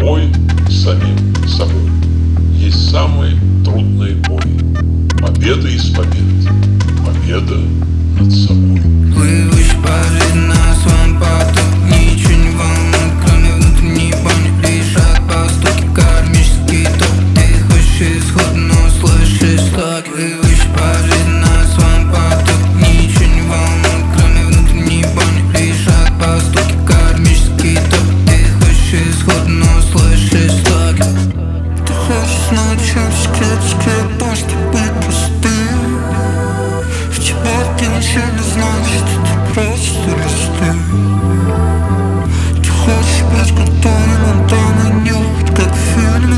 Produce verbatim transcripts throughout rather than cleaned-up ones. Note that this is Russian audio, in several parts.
Бой с самим собой есть самый трудный бой. Победа из побед, победа над собой. Плывешь по жизни на своем потоке, ничего не волнует, кроме внутренней боли. Лишь от поступки кармический ток. Ты хочешь исход, но слышишь стук. Плывешь по жизни на своем потоке, ничего не волнует, кроме внутренней боли. Лишь от поступки кармический ток. Ты хочешь исход, но слышишь стук. Ты хочешь научиться скрепить, чтобы быть простым. В тебе ты ничего не знаешь, ты просто листы. Ты хочешь быть крутой, но там и нюхать, как в фильме.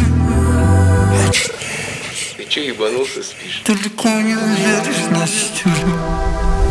Ты че ебанулся, спишь? Далеко не уедешь на стиле.